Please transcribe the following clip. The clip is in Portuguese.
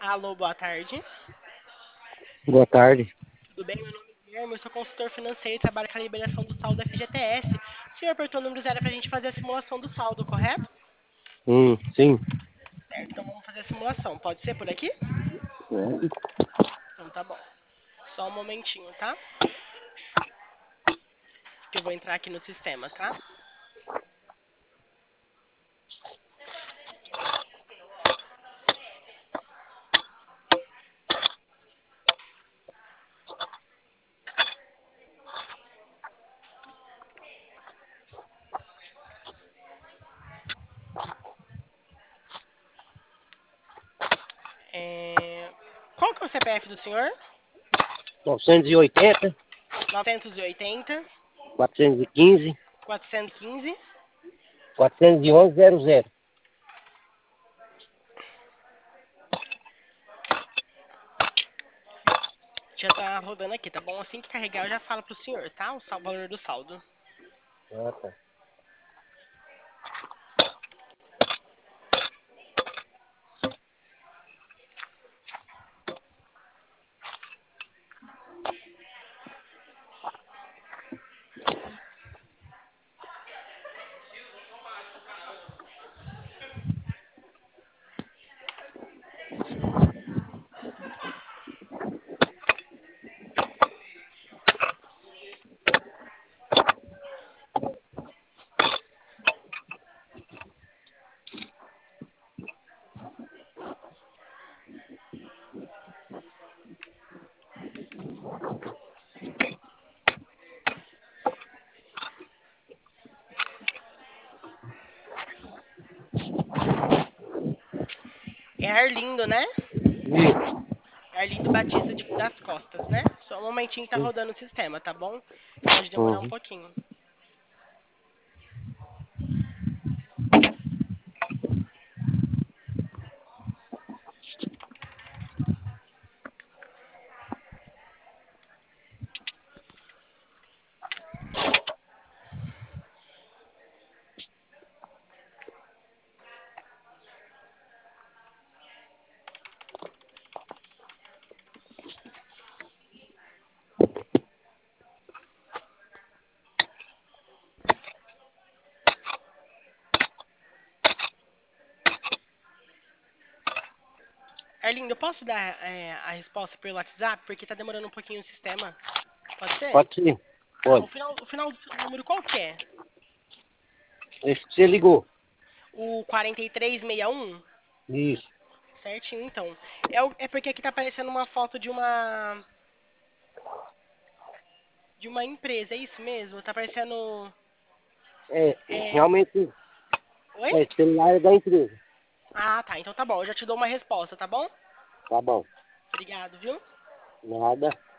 Alô, boa tarde. Boa tarde. Tudo bem? Meu nome é Guilherme, eu sou consultor financeiro e trabalho com a liberação do saldo da FGTS. O senhor apertou o número 0 para a gente fazer a simulação do saldo, correto? Sim. Certo, então vamos fazer a simulação. Pode ser por aqui? Então tá bom. Só um momentinho, tá? Que eu vou entrar aqui no sistema, tá? Qual que é o CPF do senhor? 980, 980 415, 415. 411, 00. Já tá rodando aqui, tá bom? Assim que carregar eu já falo pro senhor, tá? O valor do saldo. Ah, tá. É Arlindo, né? Isso. Arlindo Batista das Costas, né? Só um momentinho que tá rodando o sistema, tá bom? Pode demorar um Uhum. pouquinho. Arlindo, eu posso dar a resposta pelo WhatsApp? Porque tá demorando um pouquinho o sistema. Pode ser? Pode ser. Tá, Pode. o final do número qual que é? Esse que você ligou. O 4361? Isso. Certinho, então. É porque aqui tá aparecendo uma foto de uma empresa, é isso mesmo? Tá aparecendo. É, É... realmente, Oi? celular é da empresa. Ah, tá. Então tá bom. Eu já te dou uma resposta, tá bom? Tá bom. Obrigado, viu? Nada.